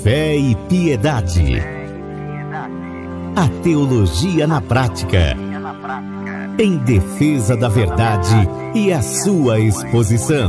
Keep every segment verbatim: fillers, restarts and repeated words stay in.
Fé e piedade. A teologia na prática. Em defesa da verdade e a sua exposição.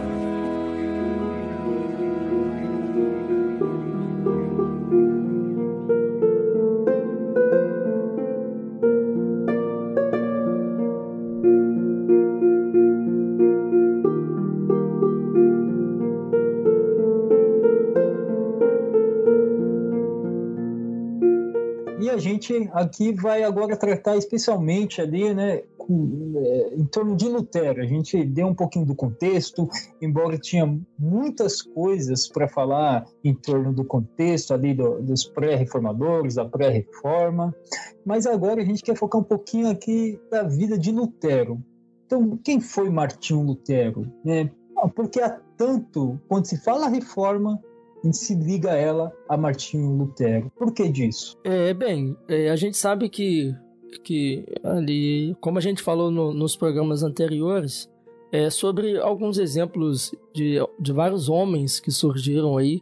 E a gente aqui vai agora tratar especialmente ali, né, com, é, em torno de Lutero. A gente deu um pouquinho do contexto, embora tinha muitas coisas para falar em torno do contexto ali do, dos pré-reformadores, da pré-reforma, mas agora a gente quer focar um pouquinho aqui da vida de Lutero. Então, quem foi Martinho Lutero? Né? Porque há tanto, quando se fala reforma, a gente se liga ela a Martinho Lutero. Por que disso? É, bem, é, a gente sabe que, que ali, como a gente falou no, nos programas anteriores, é, sobre alguns exemplos de, de vários homens que surgiram aí,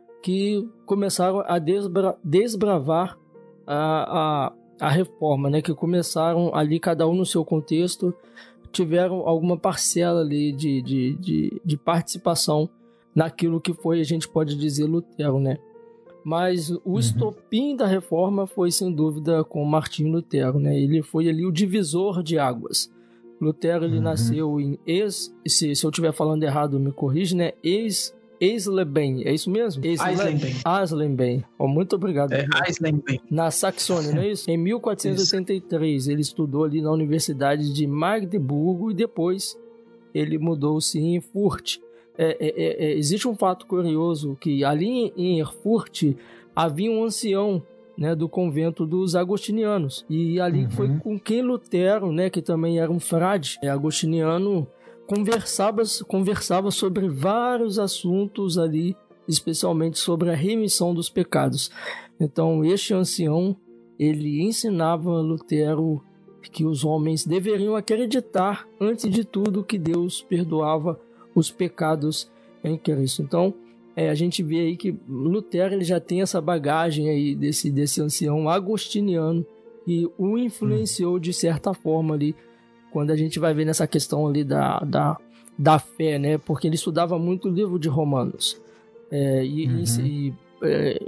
que começaram a desbra, desbravar a, a, a reforma, né? Que começaram ali, cada um no seu contexto, tiveram alguma parcela ali de, de, de, de participação naquilo que foi, a gente pode dizer, Lutero, né? Mas o uhum. estopim da reforma foi, sem dúvida, com Martinho Lutero, né? Ele foi ali o divisor de águas. Lutero, ele uhum. nasceu em Ex... Se, se eu estiver falando errado, me corrige, né? Ex... Eisleben, é isso mesmo? Eisleben. Eisleben. Oh, muito obrigado. É, Eisleben. Na Saxônia, não é isso? Em mil quatrocentos e oitenta e três, isso. Ele estudou ali na Universidade de Magdeburgo e depois ele mudou-se em Erfurt. É, é, é, existe um fato curioso que ali em Erfurt havia um ancião, né, do convento dos agostinianos, e ali uhum. foi com quem Lutero, né, que também era um frade é, agostiniano, conversava, conversava sobre vários assuntos ali, especialmente sobre a remissão dos pecados. Então este ancião, ele ensinava Lutero que os homens deveriam acreditar antes de tudo que Deus perdoava os pecados em Cristo. Então, é, a gente vê aí que Lutero ele já tem essa bagagem aí desse, desse ancião agostiniano que o influenciou de certa forma ali, quando a gente vai ver nessa questão ali da, da, da fé, né? Porque ele estudava muito o livro de Romanos. É, e, uhum. e, é,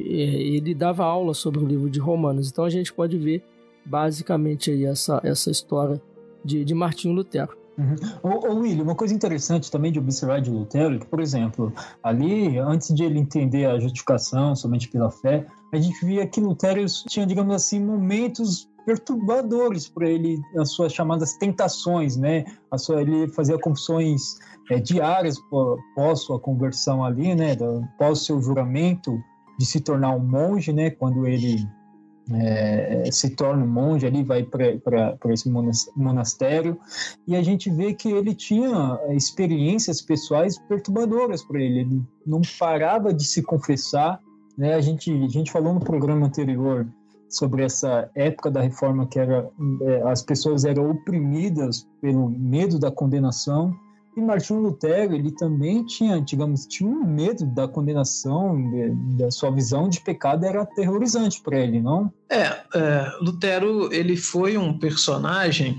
ele dava aula sobre o livro de Romanos. Então, a gente pode ver basicamente aí essa, essa história de, de Martinho Lutero. Uhum. Ô, ô William, uma coisa interessante também de observar de Lutero, que, por exemplo, ali, antes de ele entender a justificação somente pela fé, a gente via que Lutero tinha, digamos assim, momentos perturbadores para ele, as suas chamadas tentações, né? A sua, ele fazia confissões é, diárias após sua conversão ali, né? Após seu juramento de se tornar um monge, né? Quando ele É, se torna um monge ali, vai para esse monastério, e a gente vê que ele tinha experiências pessoais perturbadoras para ele, ele não parava de se confessar, né? A gente, a gente falou no programa anterior sobre essa época da reforma que era, é, as pessoas eram oprimidas pelo medo da condenação. E Martinho Lutero, ele também tinha, digamos, tinha um medo da condenação, da sua visão de pecado era aterrorizante para ele, não? É, é, Lutero, ele foi um personagem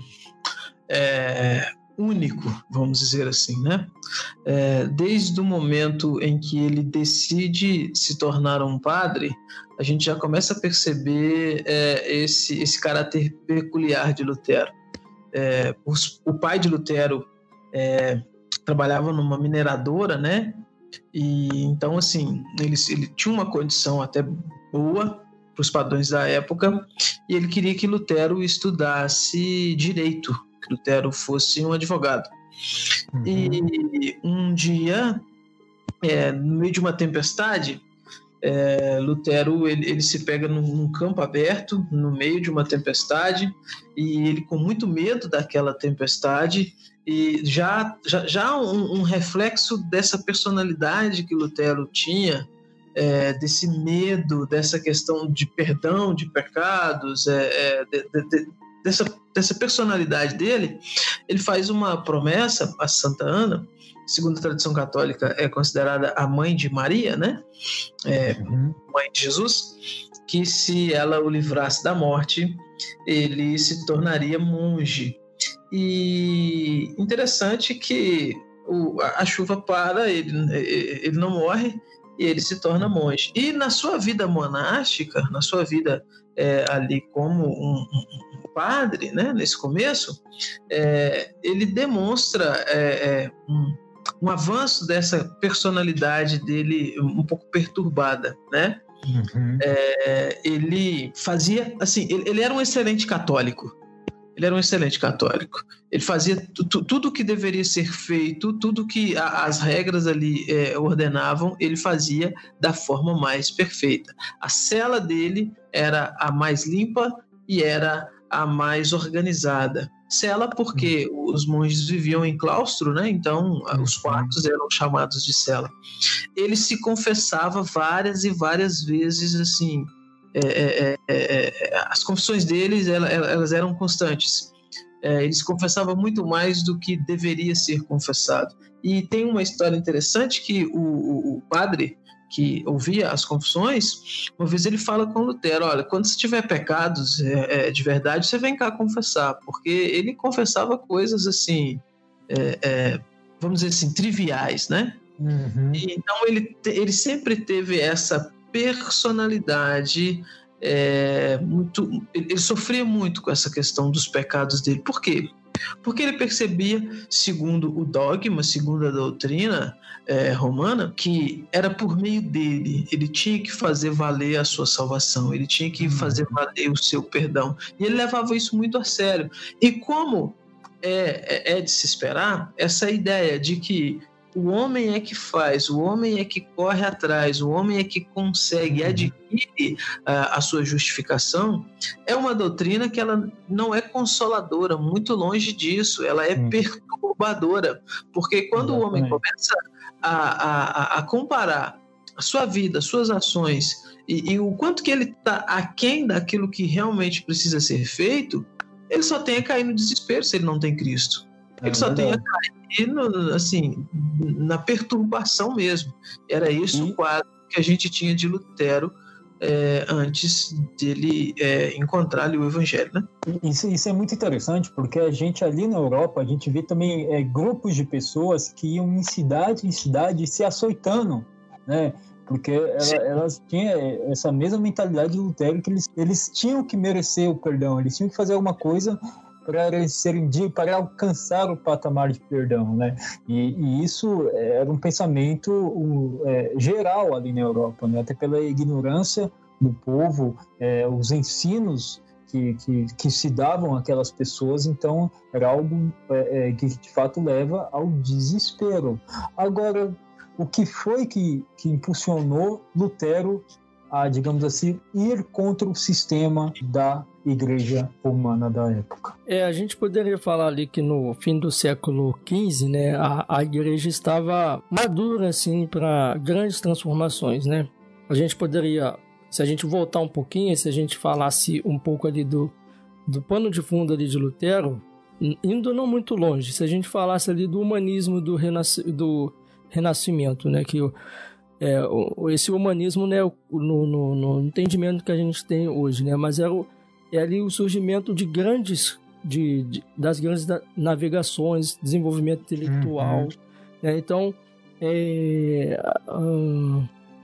é, único, vamos dizer assim, né? É, desde o momento em que ele decide se tornar um padre, a gente já começa a perceber é, esse, esse caráter peculiar de Lutero. É, os, o pai de Lutero É, trabalhava numa mineradora, né? E então, assim, ele, ele tinha uma condição até boa para os padrões da época, e ele queria que Lutero estudasse direito, que Lutero fosse um advogado. Uhum. E um dia, é, no meio de uma tempestade, é, Lutero ele, ele se pega num, num campo aberto, no meio de uma tempestade, e ele, com muito medo daquela tempestade, e já, já, já um, um reflexo dessa personalidade que Lutero tinha, é, desse medo, dessa questão de perdão de pecados, é, é, de, de, de, dessa, dessa personalidade dele, ele faz uma promessa a Santa Ana segundo a tradição católica, é considerada a mãe de Maria, né? É, uhum. Mãe de Jesus, que se ela o livrasse da morte, ele se tornaria monge. E interessante que o, a chuva para, ele, ele não morre e ele se torna monge. E na sua vida monástica, na sua vida é, ali como um, um padre, né, nesse começo, é, ele demonstra é, é, um, um avanço dessa personalidade dele um pouco perturbada, né? Uhum. É, ele fazia, assim, ele, ele era um excelente católico. Ele era um excelente católico. Ele fazia tu, tudo o que deveria ser feito, tudo que a, as regras ali é, ordenavam, ele fazia da forma mais perfeita. A cela dele era a mais limpa e era a mais organizada. Cela porque uhum. os monges viviam em claustro, né? Então uhum. os quartos eram chamados de cela. Ele se confessava várias e várias vezes, assim. É, é, é, é, as confissões deles elas, elas eram constantes. É, ele se confessava muito mais do que deveria ser confessado. E tem uma história interessante que o, o, o padre que ouvia as confissões, uma vez ele fala com Lutero: olha, quando você tiver pecados é, é, de verdade, você vem cá confessar, porque ele confessava coisas assim, é, é, vamos dizer assim, triviais, né? Uhum. E, então ele, ele sempre teve essa personalidade é, muito, ele sofria muito com essa questão dos pecados dele. Por quê? Porque ele percebia, segundo o dogma, segundo a doutrina é, romana, que era por meio dele, ele tinha que fazer valer a sua salvação, ele tinha que fazer valer o seu perdão, e ele levava isso muito a sério. E como é, é, é de se esperar, essa ideia de que o homem é que faz, o homem é que corre atrás, o homem é que consegue, adquire uh, a sua justificação, é uma doutrina que ela não é consoladora, muito longe disso, ela é perturbadora, porque quando Exatamente. O homem começa a, a, a comparar a sua vida, as suas ações e, e o quanto que ele está aquém daquilo que realmente precisa ser feito, ele só tem a cair no desespero se ele não tem Cristo. Ele é só tem a cair no, assim, na perturbação mesmo. Era isso e... o quadro que a gente tinha de Lutero é, antes dele é, encontrar ali o Evangelho, né? Isso, isso é muito interessante, porque a gente ali na Europa, a gente vê também é, grupos de pessoas que iam em cidade em cidade se açoitando, né? Porque ela, elas tinham essa mesma mentalidade de Lutero, que eles, eles tinham que merecer o perdão, eles tinham que fazer alguma coisa para eles serem para alcançar o patamar de perdão, né? E, e isso era um pensamento um, é, geral ali na Europa, né? Até pela ignorância do povo, é, os ensinos que, que, que se davam àquelas pessoas, então era algo é, é, que de fato leva ao desespero. Agora, o que foi que, que impulsionou Lutero a, digamos assim, ir contra o sistema da Igreja Romana da época? É, a gente poderia falar ali que no fim do século quinze, né, a, a Igreja estava madura, assim, para grandes transformações, né? A gente poderia, se a gente voltar um pouquinho, se a gente falasse um pouco ali do, do pano de fundo ali de Lutero, indo não muito longe, se a gente falasse ali do humanismo do, renasc, do renascimento, né, que é, esse humanismo, né, no, no, no entendimento que a gente tem hoje, né, mas era o é ali o surgimento de grandes, de, de, das grandes navegações, desenvolvimento intelectual. Uhum. Né? Então, é, uh,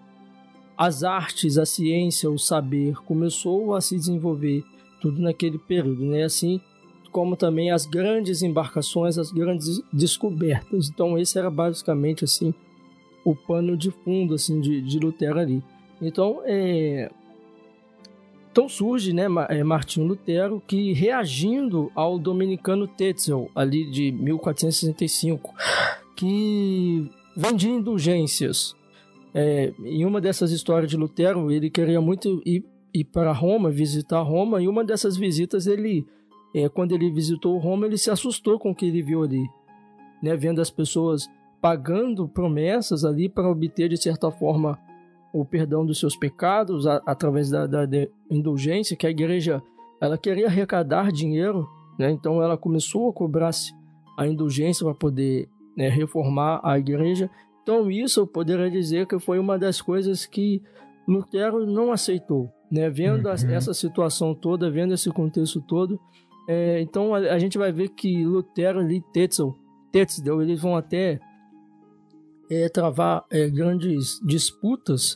as artes, a ciência, o saber começou a se desenvolver tudo naquele período, né? Assim como também as grandes embarcações, as grandes descobertas. Então, esse era basicamente assim o pano de fundo assim, de, de Lutero ali. Então, é... Então surge, né, Martinho Lutero, que reagindo ao dominicano Tetzel, ali de mil quatrocentos e sessenta e cinco, que vendia indulgências. É, em uma dessas histórias de Lutero, ele queria muito ir, ir para Roma, visitar Roma, e uma dessas visitas, ele, é, quando ele visitou Roma, ele se assustou com o que ele viu ali, né, vendo as pessoas pagando promessas ali para obter, de certa forma, o perdão dos seus pecados a, através da, da, da indulgência, que a igreja ela queria arrecadar dinheiro, né? Então ela começou a cobrar a indulgência para poder né, reformar a igreja. Então isso eu poderia dizer que foi uma das coisas que Lutero não aceitou, né? Vendo uhum. a, essa situação toda, vendo esse contexto todo, é, então a, a gente vai ver que Lutero e Tetzel, Tetzel, eles vão até é, travar é, grandes disputas,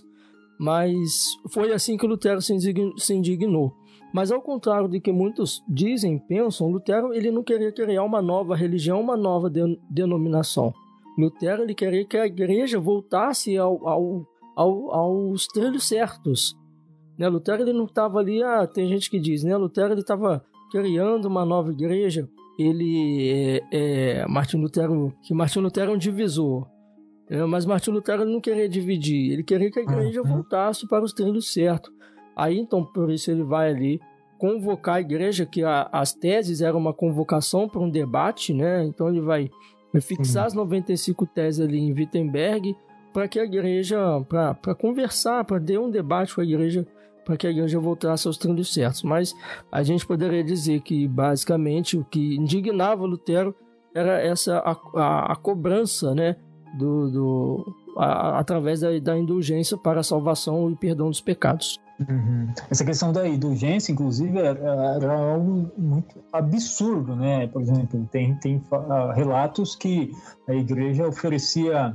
mas foi assim que Lutero se indignou. Mas ao contrário do que muitos dizem, pensam, Lutero ele não queria criar uma nova religião, uma nova de, denominação. Lutero ele queria que a igreja voltasse ao, ao, ao, aos trilhos certos. Né? Lutero ele não estava ali, ah, tem gente que diz, né? Lutero ele estava criando uma nova igreja. Ele é, é Martin Lutero, que Martin Lutero é um divisor. É, mas Martin Lutero ele não queria dividir, ele queria que a igreja uhum. voltasse para os trilhos certos. Aí, então, por isso ele vai ali convocar a igreja, que a, as teses eram uma convocação para um debate, né? Então ele vai fixar uhum. as noventa e cinco teses ali em Wittenberg para que a igreja, para conversar, para ter um debate com a igreja, para que a igreja voltasse aos trilhos certos. Mas a gente poderia dizer que, basicamente, o que indignava Lutero era essa, a, a, a cobrança, né? Do, do, a, através da, da indulgência para a salvação e perdão dos pecados. Uhum. Essa questão da indulgência, inclusive, era, era algo muito absurdo, né? Por exemplo, tem, tem uh, relatos que a igreja oferecia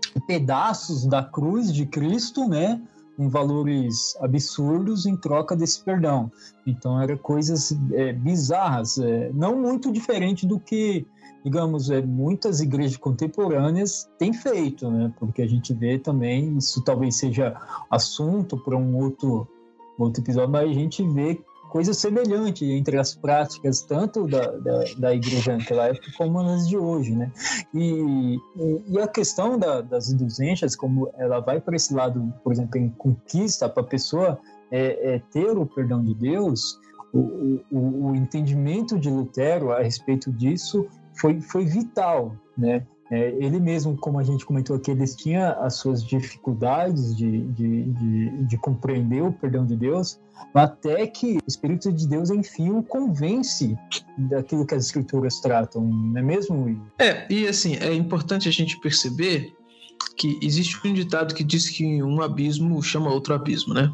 pedaços da cruz de Cristo, né? Em valores absurdos em troca desse perdão. Então, eram coisas é, bizarras, é, não muito diferente do que, digamos, é, muitas igrejas contemporâneas têm feito, né? Porque a gente vê também, isso talvez seja assunto para um outro, outro episódio, mas a gente vê coisas semelhantes entre as práticas tanto da, da, da igreja naquela época como nas de hoje, né? E, e, e a questão da, das indulgências, como ela vai para esse lado, por exemplo, em conquista para a pessoa é, é ter o perdão de Deus, o, o, o entendimento de Lutero a respeito disso foi, foi vital, né? É, ele mesmo, como a gente comentou aqui, ele tinha as suas dificuldades de, de, de, de compreender o perdão de Deus, até que o Espírito de Deus, enfim, o convence daquilo que as Escrituras tratam, não é mesmo, Will? É, e assim, é importante a gente perceber que existe um ditado que diz que um abismo chama outro abismo, né?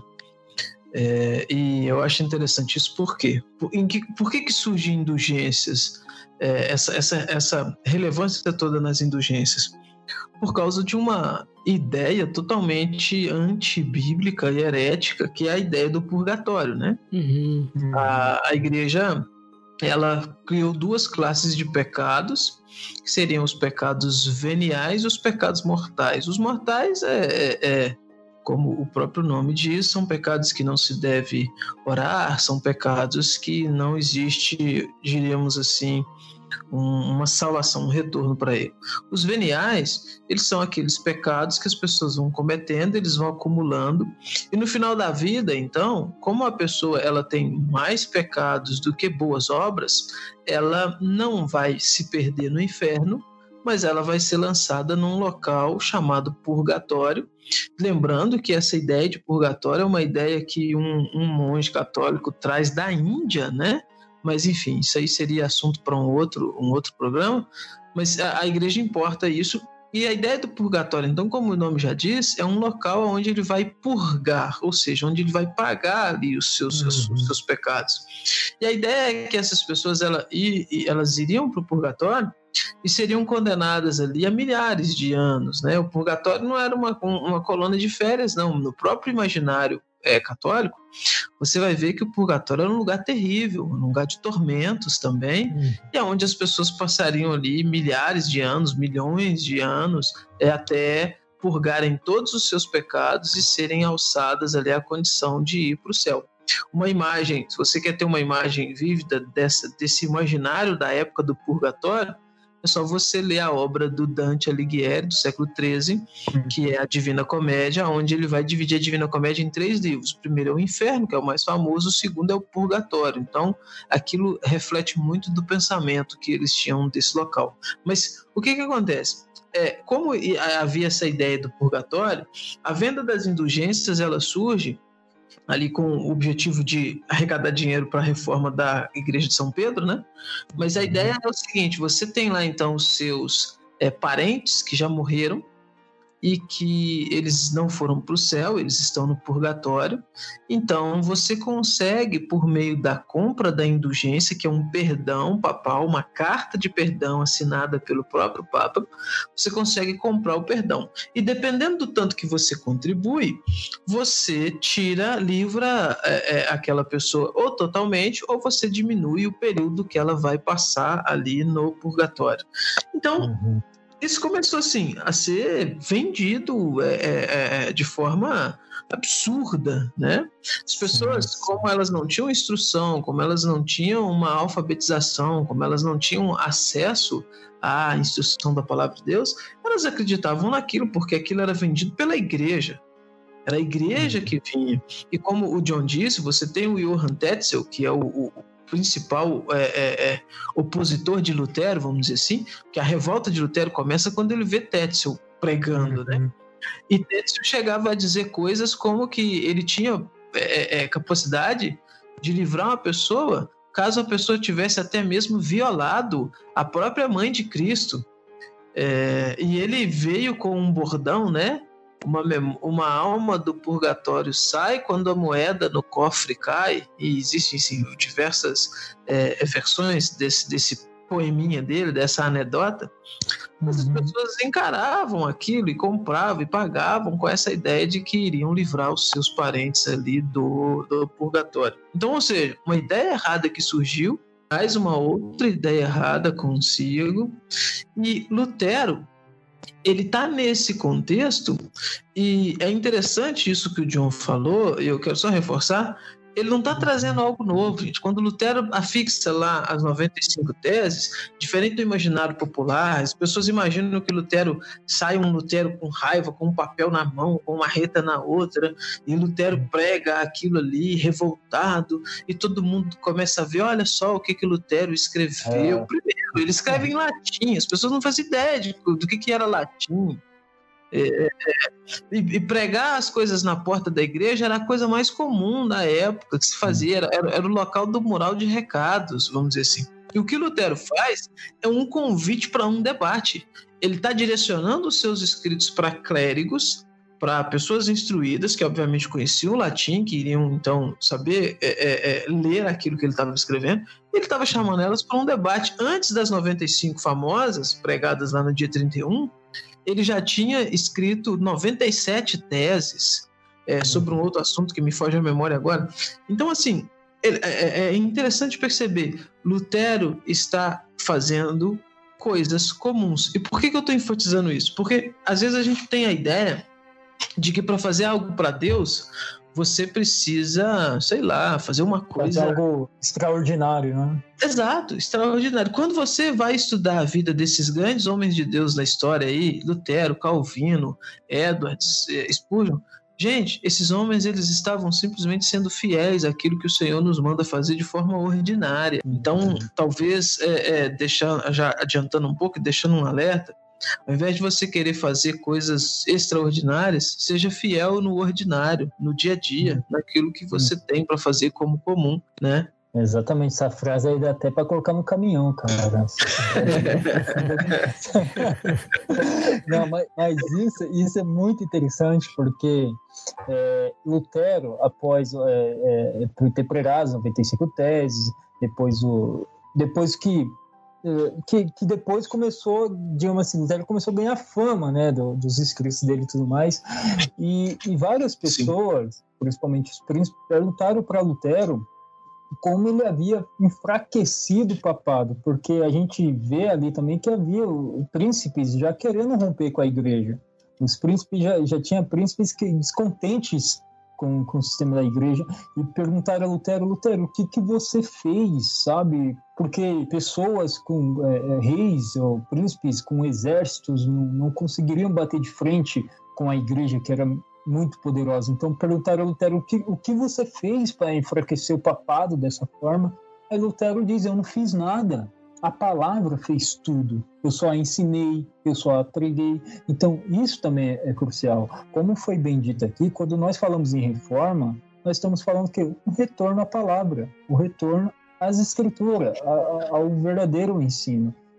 É, e eu acho interessante isso, por quê? Por, em que, por que que surgem indulgências? É, essa, essa, essa relevância toda nas indulgências? Por causa de uma ideia totalmente antibíblica e herética, que é a ideia do purgatório, né? Uhum. A, a igreja, ela criou duas classes de pecados, que seriam os pecados veniais e os pecados mortais. Os mortais é, é, é como o próprio nome diz, são pecados que não se deve orar, são pecados que não existe, diríamos assim, um, uma salvação, um retorno para ele. Os veniais, eles são aqueles pecados que as pessoas vão cometendo, eles vão acumulando, e no final da vida, então, como a pessoa ela tem mais pecados do que boas obras, ela não vai se perder no inferno, mas ela vai ser lançada num local chamado purgatório. Lembrando que essa ideia de purgatório é uma ideia que um, um monge católico traz da Índia, né? Mas, enfim, isso aí seria assunto para um outro, um outro programa. Mas a, a igreja importa isso. E a ideia do purgatório, então, como o nome já diz, é um local onde ele vai purgar, ou seja, onde ele vai pagar ali os seus, uhum. os, os seus pecados. E a ideia é que essas pessoas ela, elas iriam para o purgatório e seriam condenadas ali a milhares de anos, né? O purgatório não era uma, uma colônia de férias, não. No próprio imaginário é, católico, você vai ver que o purgatório era um lugar terrível, um lugar de tormentos também, hum. e é onde as pessoas passariam ali milhares de anos, milhões de anos, é, até purgarem todos os seus pecados e serem alçadas ali à condição de ir para o céu. Uma imagem, se você quer ter uma imagem vívida dessa, desse imaginário da época do purgatório, é só você ler a obra do Dante Alighieri, do século treze, que é a Divina Comédia, onde ele vai dividir a Divina Comédia em três livros. O primeiro é o Inferno, que é o mais famoso, o segundo é o Purgatório. Então, aquilo reflete muito do pensamento que eles tinham desse local. Mas o que que acontece? É, como havia essa ideia do purgatório, a venda das indulgências ela surge ali com o objetivo de arrecadar dinheiro para a reforma da Igreja de São Pedro, né? Mas a ideia é o seguinte, você tem lá então os seus é, parentes que já morreram e que eles não foram para o céu, eles estão no purgatório. Então você consegue, por meio da compra da indulgência, que é um perdão papal, uma carta de perdão assinada pelo próprio Papa, você consegue comprar o perdão. E dependendo do tanto que você contribui, você tira, livra é, é, aquela pessoa ou totalmente, ou você diminui o período que ela vai passar ali no purgatório. Então, uhum. Isso começou assim a ser vendido é, é, de forma absurda, né? As pessoas, sim, sim. Como elas não tinham instrução, como elas não tinham uma alfabetização, como elas não tinham acesso à instrução da palavra de Deus, elas acreditavam naquilo porque aquilo era vendido pela igreja. Era a igreja que vinha. E como o John disse, você tem o Johann Tetzel, que é o, o principal é, é, é, opositor de Lutero, vamos dizer assim, que a revolta de Lutero começa quando ele vê Tetzel pregando, uhum. né? E Tetzel chegava a dizer coisas como que ele tinha é, é, capacidade de livrar uma pessoa caso a pessoa tivesse até mesmo violado a própria mãe de Cristo. É, e ele veio com um bordão, né? Uma, uma alma do purgatório sai quando a moeda no cofre cai, e existem sim, diversas é, versões desse, desse poeminha dele, dessa anedota, mas as pessoas encaravam aquilo e compravam e pagavam com essa ideia de que iriam livrar os seus parentes ali do, do purgatório. Então, ou seja, uma ideia errada que surgiu, traz uma outra ideia errada consigo, e Lutero ele está nesse contexto, e é interessante isso que o John falou, e eu quero só reforçar, ele não está trazendo algo novo, gente. Quando Lutero afixa lá as noventa e cinco teses, diferente do imaginário popular, as pessoas imaginam que Lutero sai um Lutero com raiva, com um papel na mão, com uma marreta na outra, e Lutero prega aquilo ali, revoltado, e todo mundo começa a ver, olha só o que, que Lutero escreveu. É. Primeiro, ele escreve em latim, as pessoas não fazem ideia de, do que, que era latim. É, é, e, e pregar as coisas na porta da igreja era a coisa mais comum na época que se fazia, era, era o local do mural de recados, vamos dizer assim. E o que Lutero faz é um convite para um debate. Ele está direcionando os seus escritos para clérigos, para pessoas instruídas, que obviamente conheciam o latim, que iriam então saber é, é, é, ler aquilo que ele estava escrevendo. Ele estava chamando elas para um debate. Antes das noventa e cinco famosas, pregadas lá no dia trinta e um, ele já tinha escrito noventa e sete teses é, sobre um outro assunto que me foge à memória agora. Então, assim, é, é interessante perceber, Lutero está fazendo coisas comuns. E por que, que eu estou enfatizando isso? Porque, às vezes, a gente tem a ideia de que para fazer algo para Deus, você precisa, sei lá, fazer uma coisa... Fazer algo extraordinário, né? Exato, extraordinário. Quando você vai estudar a vida desses grandes homens de Deus da história aí, Lutero, Calvino, Edwards, Spurgeon, gente, esses homens, eles estavam simplesmente sendo fiéis àquilo que o Senhor nos manda fazer de forma ordinária. Então, talvez, é, é, deixar, já adiantando um pouco, deixando um alerta, ao invés de você querer fazer coisas extraordinárias, seja fiel no ordinário, no dia a dia, naquilo que você tem para fazer como comum, né? Exatamente, essa frase aí dá até para colocar no caminhão, cara. Não, mas, mas isso, isso é muito interessante, porque é, Lutero, após é, é, ter pregado as noventa e cinco teses, depois, o, depois que Que, que depois começou, digamos assim, Lutero começou a ganhar fama, né, do, dos escritos dele e tudo mais, e, e várias pessoas, sim, principalmente os príncipes, perguntaram para Lutero como ele havia enfraquecido o papado, porque a gente vê ali também que havia príncipes já querendo romper com a igreja, os príncipes já, já tinha príncipes que, descontentes Com, com o sistema da igreja, e perguntaram a Lutero, Lutero, o que, que você fez, sabe? Porque pessoas com é, reis ou príncipes com exércitos não, não conseguiriam bater de frente com a igreja, que era muito poderosa. Então perguntaram a Lutero, o que, o que você fez para enfraquecer o papado dessa forma? Aí Lutero diz, eu não fiz nada. A palavra fez tudo. Eu só ensinei, eu só preguei. Então, isso também é crucial. Como foi bem dito aqui, quando nós falamos em reforma, nós estamos falando que o retorno à palavra, o retorno às escrituras, ao verdadeiro ensino.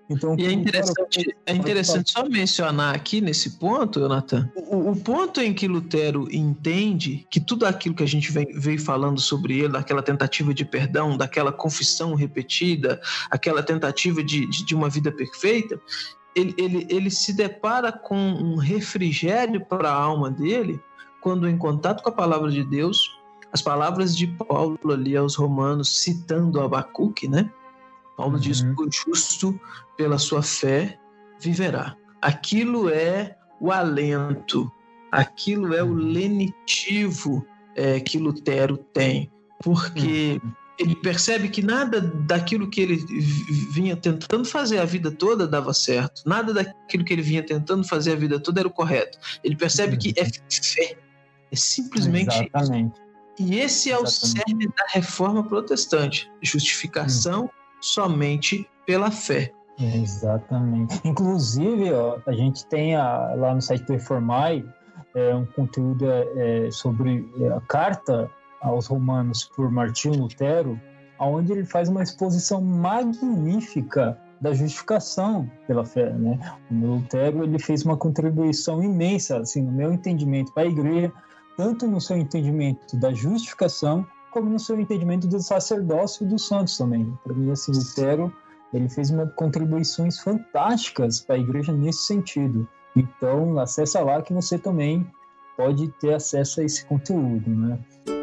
Então, e é interessante, é interessante só mencionar aqui nesse ponto, Jonathan, o, o ponto em que Lutero entende que tudo aquilo que a gente vem, veio falando sobre ele, daquela tentativa de perdão, daquela confissão repetida, aquela tentativa de, de, de uma vida perfeita, ele, ele, ele se depara com um refrigério para a alma dele quando, em contato com a palavra de Deus, as palavras de Paulo ali aos Romanos, citando Abacuque, né? Paulo uhum. diz que o justo pela sua fé viverá. Aquilo é o alento, aquilo é o lenitivo é, que Lutero tem, porque uhum. ele percebe que nada daquilo que ele vinha tentando fazer a vida toda dava certo, nada daquilo que ele vinha tentando fazer a vida toda era o correto. Ele percebe uhum. que é fé, é simplesmente Exatamente. isso. E esse é Exatamente. o cerne da reforma protestante, justificação uhum. somente pela fé. Exatamente. Inclusive, ó, a gente tem a, lá no site do Reformai é, um conteúdo é, sobre a carta aos Romanos por Martinho Lutero, onde ele faz uma exposição magnífica da justificação pela fé, né? O Lutero ele fez uma contribuição imensa, assim, no meu entendimento, para a igreja, tanto no seu entendimento da justificação, como no seu entendimento do sacerdócio dos santos também. Para mim, assim, Lutero ele fez uma, contribuições fantásticas para a igreja nesse sentido. Então, acessa lá que você também pode ter acesso a esse conteúdo, né?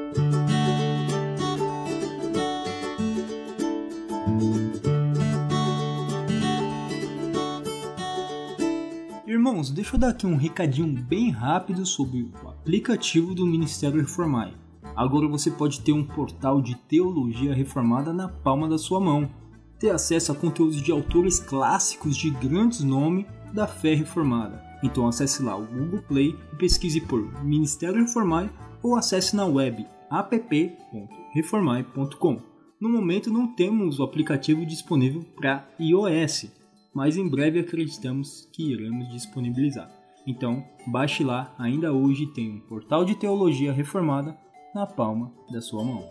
Irmãos, deixa eu dar aqui um recadinho bem rápido sobre o aplicativo do Ministério Reformai. Agora você pode ter um portal de teologia reformada na palma da sua mão, ter acesso a conteúdos de autores clássicos de grandes nomes da fé reformada. Então acesse lá o Google Play e pesquise por Ministério Reformai ou acesse na web app ponto reformai ponto com. No momento não temos o aplicativo disponível para iOS, mas em breve acreditamos que iremos disponibilizar. Então baixe lá, ainda hoje tem um portal de teologia reformada na palma da sua mão.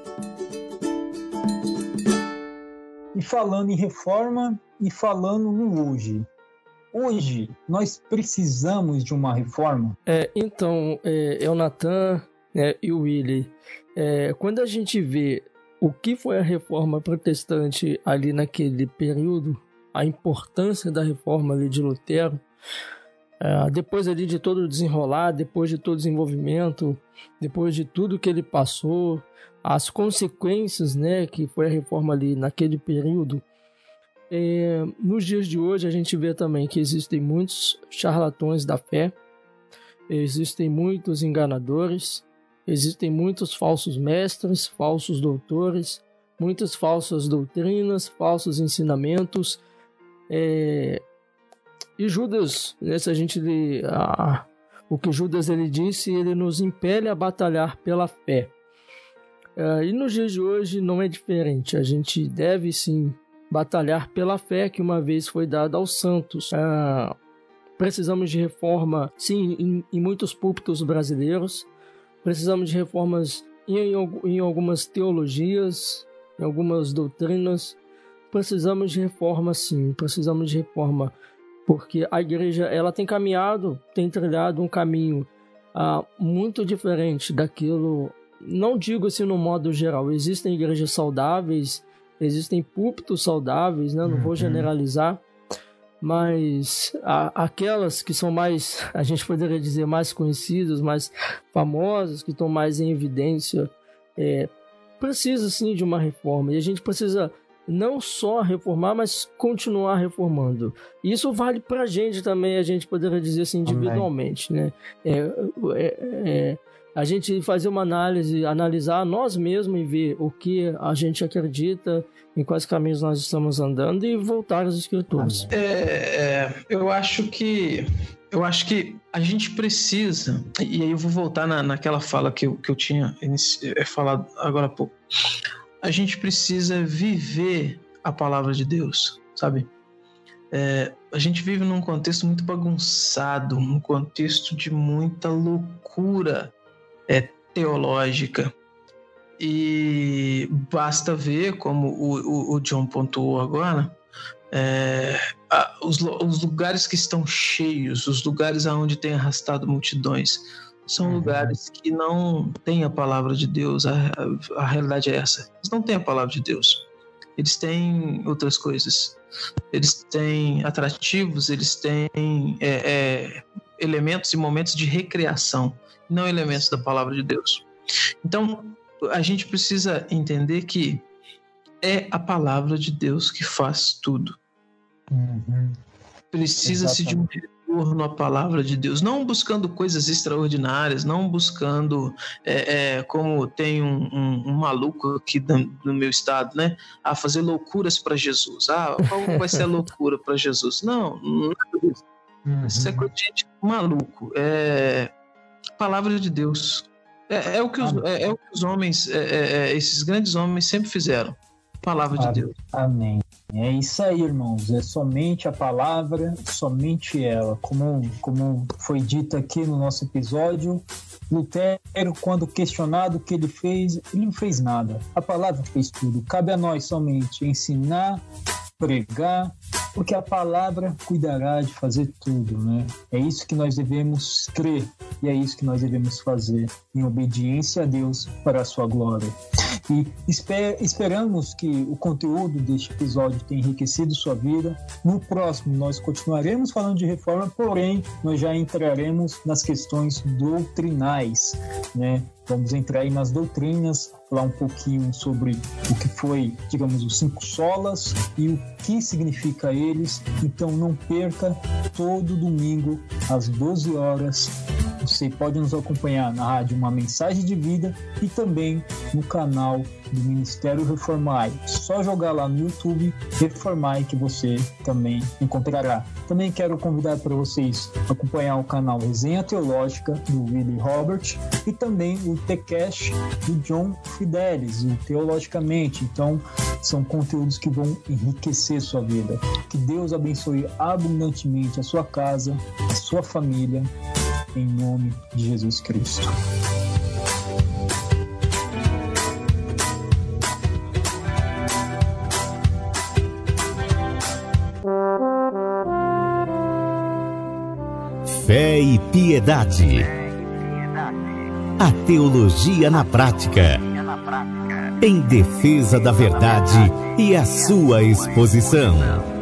E falando em reforma e falando no hoje. Hoje, nós precisamos de uma reforma? É, então, é, é o Natan é, e o Willy. É, quando a gente vê o que foi a reforma protestante ali naquele período, a importância da reforma ali de Lutero, é, depois ali de todo o desenrolar, depois de todo o desenvolvimento, depois de tudo que ele passou, as consequências, né, que foi a reforma ali naquele período, é, nos dias de hoje a gente vê também que existem muitos charlatões da fé, existem muitos enganadores, existem muitos falsos mestres, falsos doutores, muitas falsas doutrinas, falsos ensinamentos, é, e Judas, né, se a gente lê a, o que Judas ele disse, ele nos impele a batalhar pela fé. Uh, e nos dias de hoje não é diferente. A gente deve sim batalhar pela fé que uma vez foi dada aos santos. Uh, precisamos de reforma, sim, em, em muitos púlpitos brasileiros. Precisamos de reformas em, em algumas teologias, em algumas doutrinas. Precisamos de reforma, sim. Precisamos de reforma porque a igreja ela tem caminhado, tem trilhado um caminho uh, muito diferente daquilo. Não digo assim no modo geral, existem igrejas saudáveis, existem púlpitos saudáveis, né? Não uhum. vou generalizar, mas a, aquelas que são mais, a gente poderia dizer, mais conhecidas, mais famosas, que estão mais em evidência, é, precisa sim de uma reforma, e a gente precisa não só reformar, mas continuar reformando. Isso vale para a gente também, a gente poderia dizer assim individualmente, né? É, é, é, a gente fazer uma análise, analisar nós mesmos e ver o que a gente acredita, em quais caminhos nós estamos andando e voltar às escrituras. É, é, eu acho que eu acho que a gente precisa, e aí eu vou voltar na, naquela fala que eu, que eu tinha inici, falado agora há pouco, a gente precisa viver a palavra de Deus, sabe? É, a gente vive num contexto muito bagunçado, um contexto de muita loucura é, teológica, e basta ver, como o, o, o John pontuou agora, É, os, os lugares que estão cheios, os lugares onde tem arrastado multidões, são lugares que não têm a palavra de Deus. A, a, a realidade é essa. Eles não têm a palavra de Deus. Eles têm outras coisas. Eles têm atrativos, eles têm é, é, elementos e momentos de recreação, não elementos da palavra de Deus. Então, a gente precisa entender que é a palavra de Deus que faz tudo. Uhum. Precisa-se de um retorno à palavra de Deus, não buscando coisas extraordinárias, não buscando é, é, como tem um, um, um maluco aqui no, no meu estado, né? A fazer loucuras para Jesus. Ah, qual vai ser a loucura para Jesus? Não, não é isso. Uhum. Isso é coisa de gente maluco. É palavra de Deus. É, é, o, que os, é, é o que os homens, é, é, esses grandes homens sempre fizeram. Palavra de Deus. Amém. É isso aí, irmãos. É somente a palavra, somente ela. Como, como foi dito aqui no nosso episódio, Lutero, quando questionado o que ele fez, ele não fez nada. A palavra fez tudo. Cabe a nós somente ensinar, pregar, porque a palavra cuidará de fazer tudo, né? É isso que nós devemos crer e é isso que nós devemos fazer em obediência a Deus para a sua glória. E esper- esperamos que o conteúdo deste episódio tenha enriquecido sua vida. No próximo nós continuaremos falando de reforma, porém nós já entraremos nas questões doutrinais, né? Vamos entrar aí nas doutrinas, falar um pouquinho sobre o que foi, digamos, os cinco solas e o que significa eles. Então não perca, todo domingo às doze horas. Você pode nos acompanhar na rádio Uma Mensagem de Vida e também no canal do Ministério Reformai. Só jogar lá no YouTube Reformai que você também encontrará. Também quero convidar para vocês acompanhar o canal Resenha Teológica do Willie Robert e também o T-Cast do John Fidelis, o Teologicamente. Então, são conteúdos que vão enriquecer sua vida. Que Deus abençoe abundantemente a sua casa, a sua família, em nome de Jesus Cristo. Fé e piedade. A teologia na prática. Em defesa da verdade e a sua exposição.